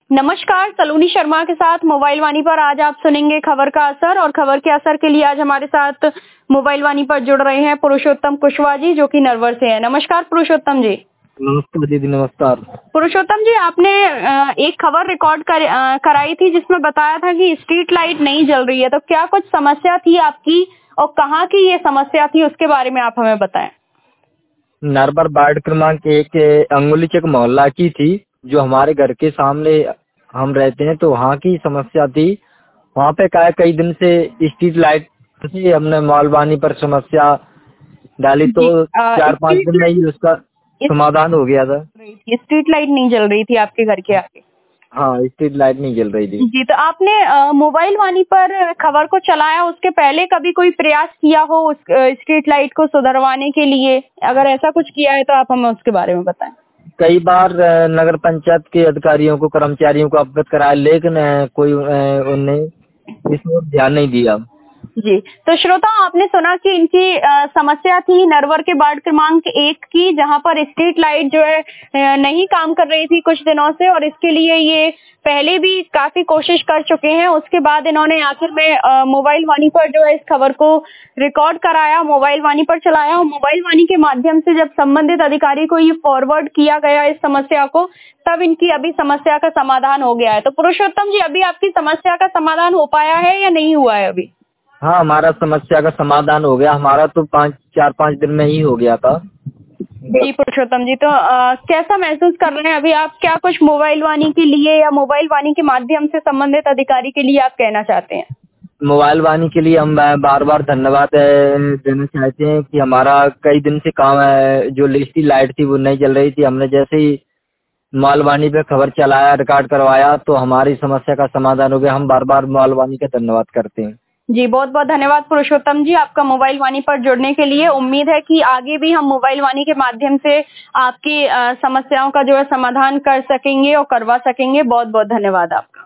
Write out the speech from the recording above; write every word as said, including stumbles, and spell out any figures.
नमस्कार, सलोनी शर्मा के साथ मोबाइल वाणी पर आज आप सुनेंगे खबर का असर। और खबर के असर के लिए आज हमारे साथ मोबाइल वाणी पर जुड़ रहे हैं पुरुषोत्तम कुशवाहा जी, जो कि नरवर से हैं। नमस्कार पुरुषोत्तम जी। नमस्कार दीदी, नमस्कार। पुरुषोत्तम जी, आपने एक खबर रिकॉर्ड कर, कराई थी जिसमें बताया था कि स्ट्रीट लाइट नहीं जल रही है, तो क्या कुछ समस्या थी आपकी और कहाँ की ये समस्या थी, उसके बारे में आप हमें बताएं। नरवर वार्ड क्रमांक एक अंगुली चक मोहल्ला की थी, जो हमारे घर के सामने हम रहते हैं, तो वहाँ की समस्या थी। वहाँ पे क्या कई दिन से स्ट्रीट लाइट थी, हमने मोबाइल पर समस्या डाली तो चार पाँच दिन में ही उसका समाधान हो गया था। स्ट्रीट लाइट नहीं जल रही थी आपके घर के आगे? हाँ, स्ट्रीट लाइट नहीं जल रही थी जी। तो आपने मोबाइल वाणी पर खबर को चलाया, उसके पहले कभी कोई प्रयास किया हो उस स्ट्रीट लाइट को सुधरवाने के लिए? अगर ऐसा कुछ किया है तो आप हमें उसके बारे में बताएं। कई बार नगर पंचायत के अधिकारियों को, कर्मचारियों को अवगत कराया, लेकिन कोई उन्हें इसमें ध्यान नहीं दिया। जी। तो श्रोता, आपने सुना कि इनकी आ, समस्या थी नरवर के वार्ड क्रमांक एक की, जहां पर स्ट्रीट लाइट जो है नहीं काम कर रही थी कुछ दिनों से, और इसके लिए ये पहले भी काफी कोशिश कर चुके हैं। उसके बाद इन्होंने आखिर में मोबाइल वाणी पर जो है इस खबर को रिकॉर्ड कराया, मोबाइल वाणी पर चलाया, और मोबाइल वाणी के माध्यम से जब संबंधित अधिकारी को ये फॉरवर्ड किया गया इस समस्या को, तब इनकी अभी समस्या का समाधान हो गया है। तो पुरुषोत्तम जी, अभी आपकी समस्या का समाधान हो पाया है या नहीं हुआ है अभी? हाँ, हमारा समस्या का समाधान हो गया। हमारा तो पाँच चार पाँच दिन में ही हो गया था। जी पुरुषोत्तम जी, तो आ, कैसा महसूस कर रहे हैं अभी आप? क्या कुछ मोबाइल वाणी के लिए या मोबाइल वाणी के माध्यम से संबंधित अधिकारी के लिए आप कहना चाहते हैं? मोबाइल वाणी के लिए हम बार बार धन्यवाद देना चाहते हैं कि हमारा कई दिन से काम है, जो लिस्टी लाइट थी वो नहीं जल रही थी। हमने जैसे ही मोबाइल वाणी पे खबर चलाया, रिकॉर्ड करवाया, तो हमारी समस्या का समाधान हो गया। हम बार बार मोबाइल वाणी का धन्यवाद करते हैं। जी, बहुत बहुत धन्यवाद पुरुषोत्तम जी, आपका मोबाइल वाणी पर जुड़ने के लिए। उम्मीद है कि आगे भी हम मोबाइल वाणी के माध्यम से आपकी समस्याओं का जो है समाधान कर सकेंगे और करवा सकेंगे। बहुत बहुत धन्यवाद आपका।